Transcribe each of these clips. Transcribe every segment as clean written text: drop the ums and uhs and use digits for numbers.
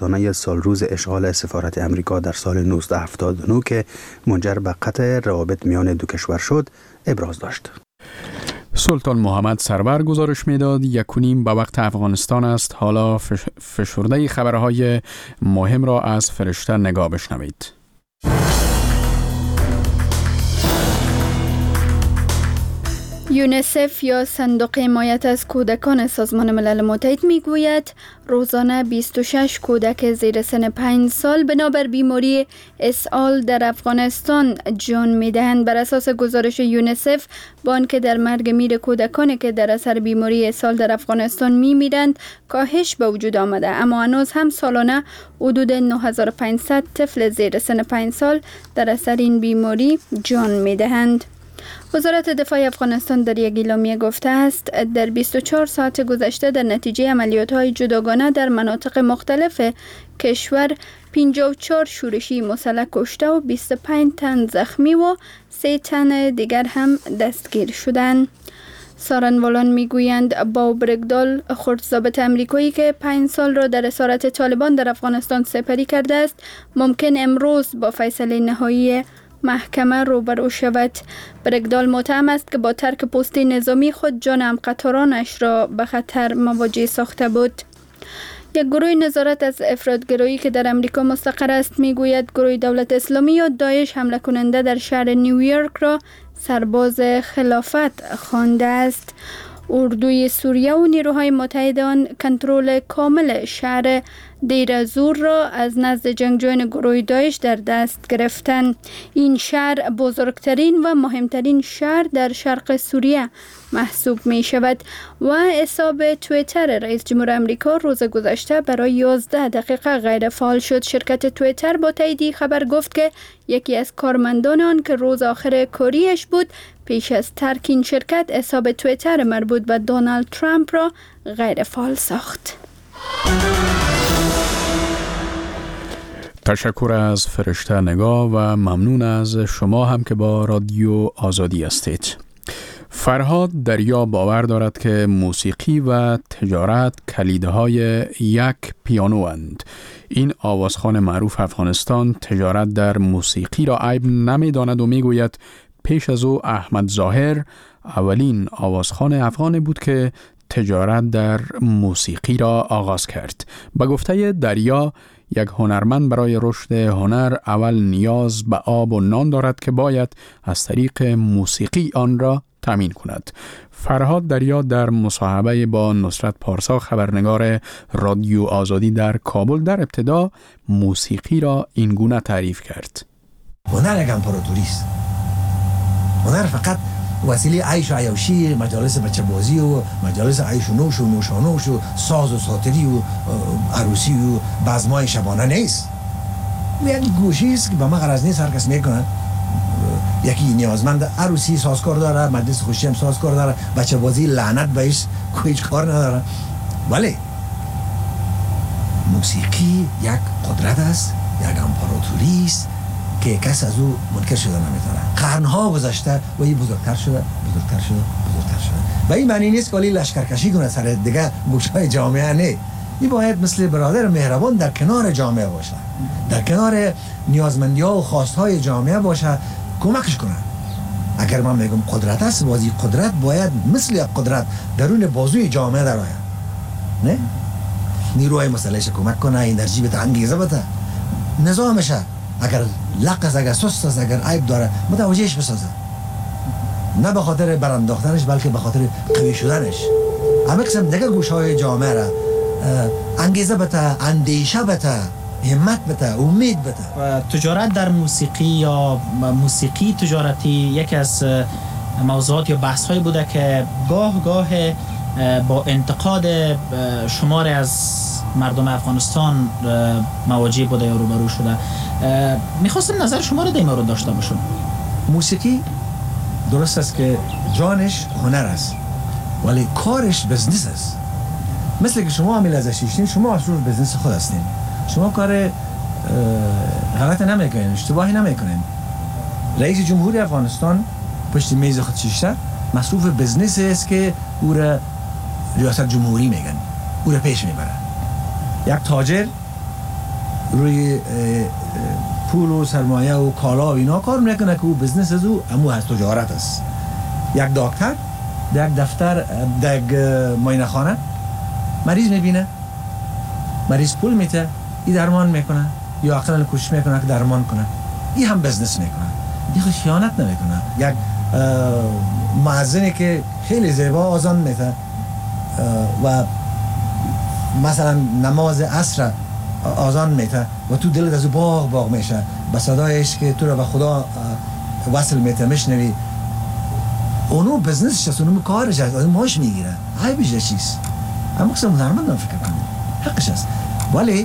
آستانه سالروز اشغال سفارت امریکا در سال 1979 که منجر به قطع روابط میان دو کشور شد ابراز داشت. سلطان محمد سرور گزارش میداد 1:30 به وقت افغانستان است. حالا فشرده خبرهای مهم را از فرشته نگاه بشنوید. یونیسف یا صندوق حمایت از کودکان سازمان ملل متحد میگوید روزانه 26 کودک زیر سن 5 سال بنابر بیماری اسهال در افغانستان جان میدهند. بر اساس گزارش یونیسف با آنکه در مرگ میر کودکانی که در اثر بیماری اسهال در افغانستان میمیرند کاهش به وجود آمده، اما هنوز هم سالانه حدود 9500 طفل زیر سن 5 سال در اثر این بیماری جان میدهند. وزارت دفاع افغانستان در یک اعلامیه گفته است در 24 ساعت گذشته در نتیجه عملیات‌های جداگانه در مناطق مختلف کشور 54 شورشی مسلح کشته و 25 تن زخمی و 3 تن دیگر هم دستگیر شدند. سارنوالان میگویند با برگدال خردضابط امریکایی که 5 سال را در اسارت طالبان در افغانستان سپری کرده است ممکن امروز با فیصله نهایی محکمه روبرو شود. برگدال متهم است که با ترک پست نظامی خود جان همقطارانش را به خطر مواجه ساخته بود. یک گروه نظارت از افراط‌گرایی که در امریکا مستقر است میگوید گروه دولت اسلامی یا داعش حمله کننده در شهر نیویورک را سرباز خلافت خوانده است. اردوی سوریه و نیروهای متحد آن کنترل کامل شهر دیر زور را از نزد جنگجویان گروه داعش در دست گرفتند. این شهر بزرگترین و مهمترین شهر در شرق سوریه محسوب می شود و حساب توییتر رئیس جمهور امریکا روز گذشته برای 11 دقیقه غیر فعال شد. شرکت توییتر با تایید خبر گفت که یکی از کارمندان آن که روز آخر کاریش بود پیش از ترک این شرکت حساب توییتر مربوط به دونالد ترامپ را غیر فعال ساخت. تشکر از فرشته نگاه و ممنون از شما هم که با رادیو آزادی هستید. فرهاد دریا باور دارد که موسیقی و تجارت کلیدهای یک پیانو اند. این آوازخوان معروف افغانستان تجارت در موسیقی را عیب نمی داند و می گوید پیش از او احمد ظاهر اولین آوازخوان افغانی بود که تجارت در موسیقی را آغاز کرد. به گفته دریا یک هنرمند برای رشد هنر اول نیاز به آب و نان دارد که باید از طریق موسیقی آن را تامین کند. فرهاد دریا در مصاحبه با نصرت پارسا خبرنگار رادیو آزادی در کابل در ابتدا موسیقی را این گونه تعریف کرد. هنر یک امپراتوریست. هنر فقط وسیله عیش و عیاشی، مجالس بچه بازی و مجالس عیش و نوش و نوشانوش و ساز و ساتری و عروسی و بزمای شبانه نیست. یک گوشی است که به ما غرض نیست، هر کس میکنه. یکی نیازمند عروسی سازکار داره، مجلس خوشی هم سازکار داره، بچه بازی لعنت بهش هیچ کار نداره. ولی موسیقی یک قدرت است، یک امپراتوری است که کس از او منکر شده نمیتونه. قرنها گذشته و این بزرگتر شده. و این معنی نیست که ولی لشکرکشی کنه سر دیگه گوشهای جامعه، نه. این باید مثل برادر مهربان در کنار جامعه باشه، در کنار نیازمندی ها و خواست های جامعه باشه، کمکش کنه. اگر من میگم قدرت است، بازی قدرت باید مثل یک قدرت درون بازوی جامعه در آید، نه؟ نیروهای مسلحش کمک کنه، انرژی بده، انگیزه بده، نظامشه اگر لقز، اگر سست است، اگر عیب داره متوجهش بسازه، نه به خاطر برانداختنش بلکه به خاطر قوی شدنش. همه قسم دیگه گوشهای جامعه را انگیزه بده، اندیشه بده، همت بده، امید بده. و تجارت در موسیقی یا موسیقی تجارتی یکی از موضوعات یا بحث‌هایی بوده که گاه با انتقاد شماری از مردم افغانستان مواجه بوده یا روبرو شده. میخواستم نظر شما رو در این مورد داشته باشم. موسیقی درست است که جانش هنر است ولی کارش بزنس است. مثل که شما عامل ازش هستین، شما اصلا بزنس خود هستین. شما کار غلط نمیکنین، اشتباهی نمیکنین. رئیس جمهوری افغانستان پشت میز خود شیشته مصروف بزنس است که او را ریاست جمهوری میگن، او را پیش میبره. یک تاجر روی پول و سرمایه و کالا و اینا کار میکنه که او بزنس از او امو هست، تجارت است. یک دکتر در یک دفتر در یک معاینه خانه مریض میبینه، مریض پول میته، این درمان میکنه یا اقلا کوشش میکنه که درمان کنه، این هم بزنس میکنه، این خیانت نمیکنه. یک مؤذنی که خیلی زیبا آذان میته و مثلا نماز عصر آذان میته و تو دلت از او باغ میشه با صدایش که تو رو به خدا وصل میته، میشنوی، اونو بزنسش هست، اونو کارش هست، اونو ماش میگیره، های بیشه چیز. اما قسم هنرمند فکر کنم حقش هست. ولی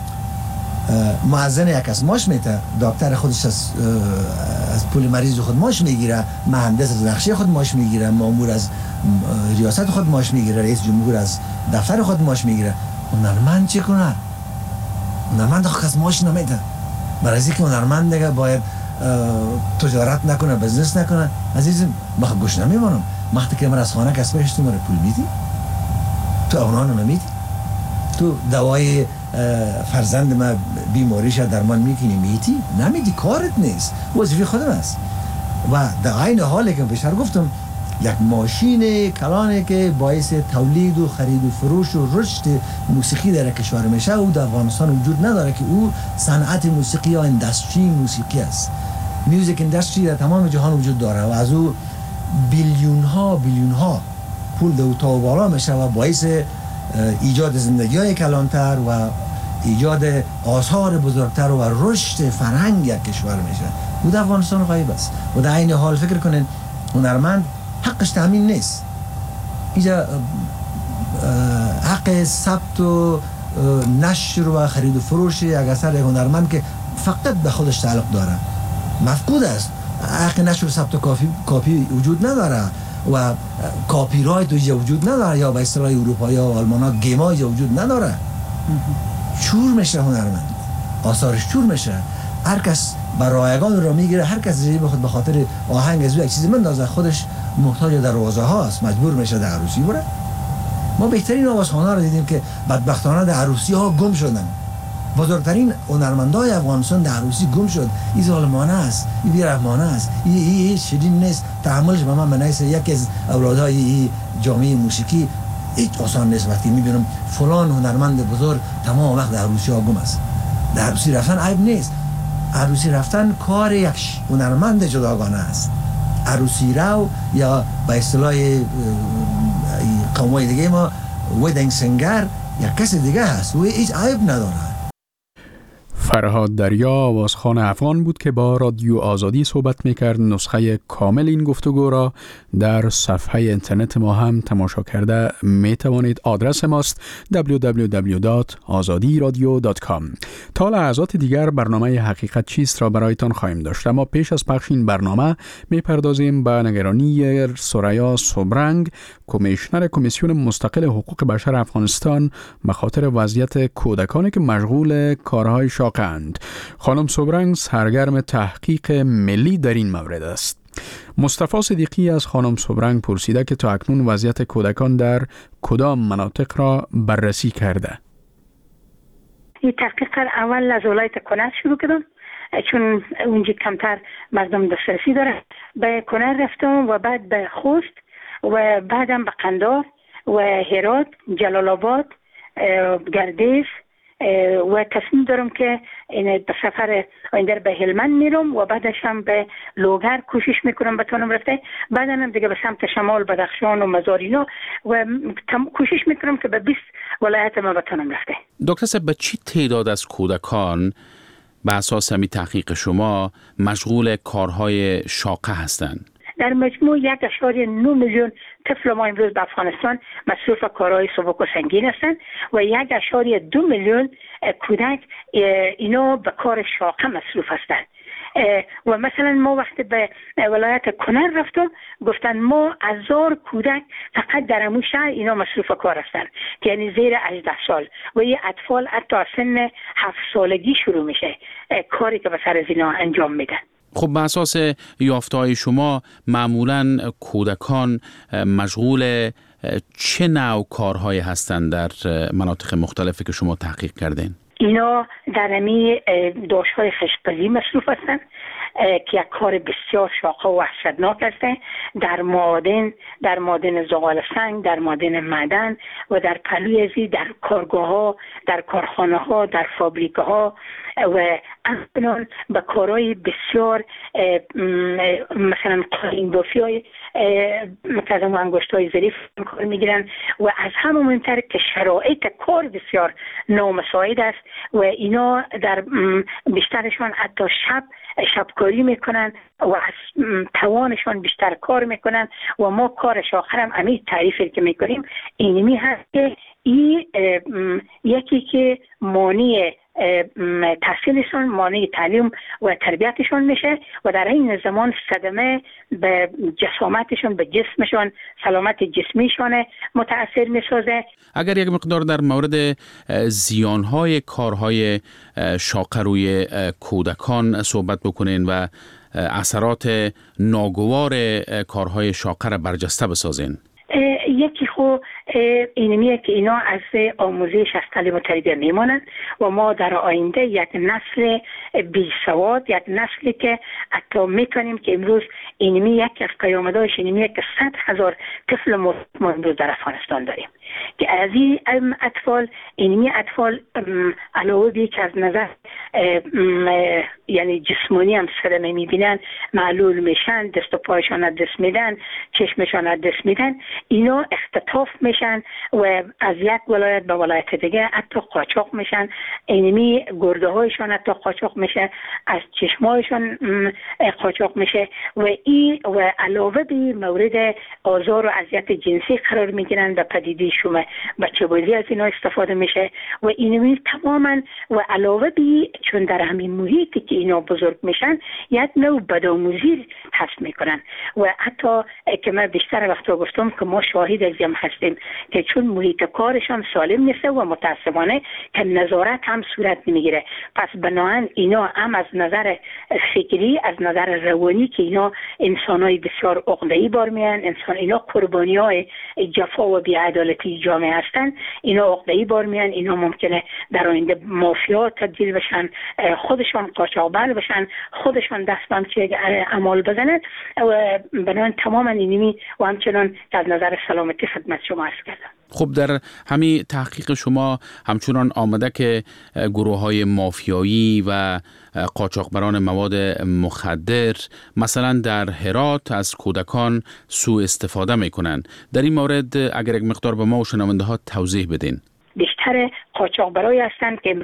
مؤذن یک از ماش میته، دکتر خودش از پول مریض خود ماش میگیره، مهندس از نقشه خود ماش میگیره، مامور از ریاست خود ماش میگیره، رئیس جمهور از دفتر خود ماش میگیره. هنرمند چه کنه؟ هنرمند خود از ماش نمیده. برای اینکه هنرمند دیگه باید تجارت نکنه، بزنس نکنه. عزیزم من گوش نمیمونم. وقتی که من از خانه کس بهش تو مرا پول میدی؟ تو اونانو نمیدی؟ تو دوای فرزند من بیماریش درمان میکنی میدی؟ نمیدی، کارت نیست، وظیفه خودم است. و در عین حالی که بیشتر گفتم یک ماشین کلانه که باعث تولید و خرید و فروش و رشد موسیقی در کشور میشه، او در افغانستان وجود نداره که او صنعت موسیقی یا اندستری موسیقی است. میوزیک اندستری در تمام جهان وجود داره و از او بیلیون ها پول دو تا بالا میشه و باعث ایجاد زندگی های کلانتر و ایجاد آثار بزرگتر و رشد فرهنگ یک کشور میشه. او در افغانستان غایب است. و در این حال فکر کنین هنرمند حقش تامین نیست. اینجا حق ثبت و نشر و خرید و فروش یک اثر هنرمند که فقط به خودش تعلق داره مفقود است. حق نشر و ثبت کاپی وجود نداره و کاپی رایت وجود نداره، یا به اصطلاح اروپایی و آلمانا گیما وجود نداره. چور میشه هنرمند، آثارش چور میشه. هر کس برایگان رو میگیره، هر کس زیر بخواد به خاطر آهنگ از یک چیزی مندازه، خودش محتاج دروازه هاست، مجبور میشه در عروسی بره. ما بهترین آوازخوان‌ها رو دیدیم که بدبختانه در عروسی ها گم شدن. بزرگترین هنرمندای افغانستان در عروسی گم شد. این ظالمانه است، این بی‌رحمانه است، این شیرین نیست. تحملش به من بنایست یکی از اولادهای این جامعه موسیقی هیچ آسان نیست. وقتی میبینم فلان هنرمند بزرگ تمام وقت در عروسی ها گم است. در عروسی رفتن عیب نیست. عروسی رفتن کار یک هنرمند جداگانه است. عروسی رو یا به اصطلاح قومای دیگه ما ویدینگ سینگر یا کسی دیگه هست و هیچ عیب نداره. فرهاد دریا آوازخوان افغان بود که با رادیو آزادی صحبت میکرد. نسخه کامل این گفتگو را در صفحه اینترنت ما هم تماشا کرده میتوانید. آدرس ماست www.azadiradio.com. تا لحظات دیگر برنامه حقیقت چیست را برایتان خواهیم داشت، اما پیش از پخش این برنامه میپردازیم به نگرانی سوریا سوبرنگ، کمیشنر کمیسیون مستقل حقوق بشر افغانستان، به خاطر وضعیت کودکانی که مشغول کارهای شاقند. خانم سوبرنگ سرگرم تحقیق ملی در این مورد است. مصطفی صدیقی از خانم سوبرنگ پرسیده که تا اکنون وضعیت کودکان در کدام مناطق را بررسی کرده. این تحقیق اول از ولایت کنر شروع کردم چون اونجا کمتر مردم دسترسی داره. به کنر رفتم و بعد به خوست و بعدم به قندار و هرات، جلال آباد، گردیز و تصمیم دارم که به سفر آینده به هلمند میرم و بعدش هم به لوگر کوشش میکنم بتونم رفته. بعدا هم دیگه به سمت شمال بدخشان و مزارینو و کوشش میکنم که به 20 ولایت ما بتونم رفته. دکتر صاحب، به چی تعداد از کودکان به اساس همین تحقیق شما مشغول کارهای شاقه هستند؟ در مجموع 1.9 میلیون طفل ما امروز به افغانستان مصروف کارهای سبک و سنگین هستند و 1.2 میلیون کودک اینا به کار شاقه مصروف هستند. و مثلا ما وقتی به ولایت کنر رفتم گفتن ما 1000 کودک فقط در همون شهر اینا مصروف کار هستند که یعنی زیر 18 سال و این اطفال حتی سن 7 سالگی شروع میشه کاری که به سر از اینا انجام میدن. خب به اساس یافته‌های شما معمولاً کودکان مشغول چه نوع کارهایی هستند در مناطق مختلفی که شما تحقیق کردین؟ اینا در همی داشت‌های خشت‌پزی مصروف هستند که یک کار بسیار شاق و وحشتناک است. در معادن زغال سنگ، در معادن معدن و در پهلوی ازی در کارگاه‌ها، در کارخانه‌ها، در فابریکه‌ها و اصلا به کارهای بسیار مثلا قالین بافی‌های مثلا انگشت‌های ظریف کار میگیرن و از همه مهمتر که شرایط کار بسیار نامساعد است و اینا در بیشترشان حتی شبکاری میکنن و از توانشان بیشتر کار میکنن و ما کارش آخرم همین تعریفی که میکنیم اینمی هست که یکی که مانع تحصیلشان، مانع تعلیم و تربیتشان میشه و در این زمان صدمه به جسامتشان، به جسمشان، سلامت جسمیشان متاثر میسازه. اگر یک مقدار در مورد زیانهای کارهای شاق روی کودکان صحبت بکنین و اثرات ناگوار کارهای شاق را برجسته بسازین. یکی خو اینمیه که اینا از آموزش از تعلیم و تربیت میمانند و ما در آینده یک نسل بی سواد، یک نسلی که حتی میتونیم که امروز اینمی یک از پیامدهایش اینمیه که 100,000 طفل امروز در افغانستان داریم که از این اطفال اینمی اطفال علاوه بی که از نظر یعنی جسمانی هم صدمه میبینن، معلول میشن، دست و پایشان از دست میدن، چشمشان از دست میدن، اینا اختطاف میشن و از یک ولایت به ولایت دیگه حتی قاچاق میشن، اینمی گرده هایشان حتی قاچاق میشه، از چشمایشان قاچاق میشه و علاوه بی مورد آزار و اذیت جنسی قرار میگیرن و پدیده شما بچه بازی از اینا استفاده میشه و اینمی تماما و علاوه بی چون در همین محیطی که اینا بزرگ میشن یک نوع بدآموزی حس میکنن و حتی که من بیشتر وقتا گفتم که ما شاهد از این هستیم که چون محیط کارشان سالم نیست و متاسفانه که نظارت هم صورت نمیگیره. پس بنابراین اینا هم از نظر فکری، از نظر روانی که اینا انسانای بسیار عقده‌ای بار میان، اینا قربانیای جفا و بی‌عدالتی جامعه هستن، اینا عقده‌ای بار میان، اینا ممکنه در آینده مافیا تبدیل بشن، خودشان قاچاقبر بشن، خودشان دست به همچه اعمال بزنن و بنابراین تماما اینمی و همچنان از نظر سلامتی خدمت شما عرض کردم. خب در همین تحقیق شما همچنان آمده که گروه‌های مافیایی و قاچاقبران مواد مخدر مثلا در هرات از کودکان سوء استفاده میکنن. در این مورد اگر یک مقدار به ما و شنونده ها توضیح بدین. بیشتر قاچاقبرایی هستند که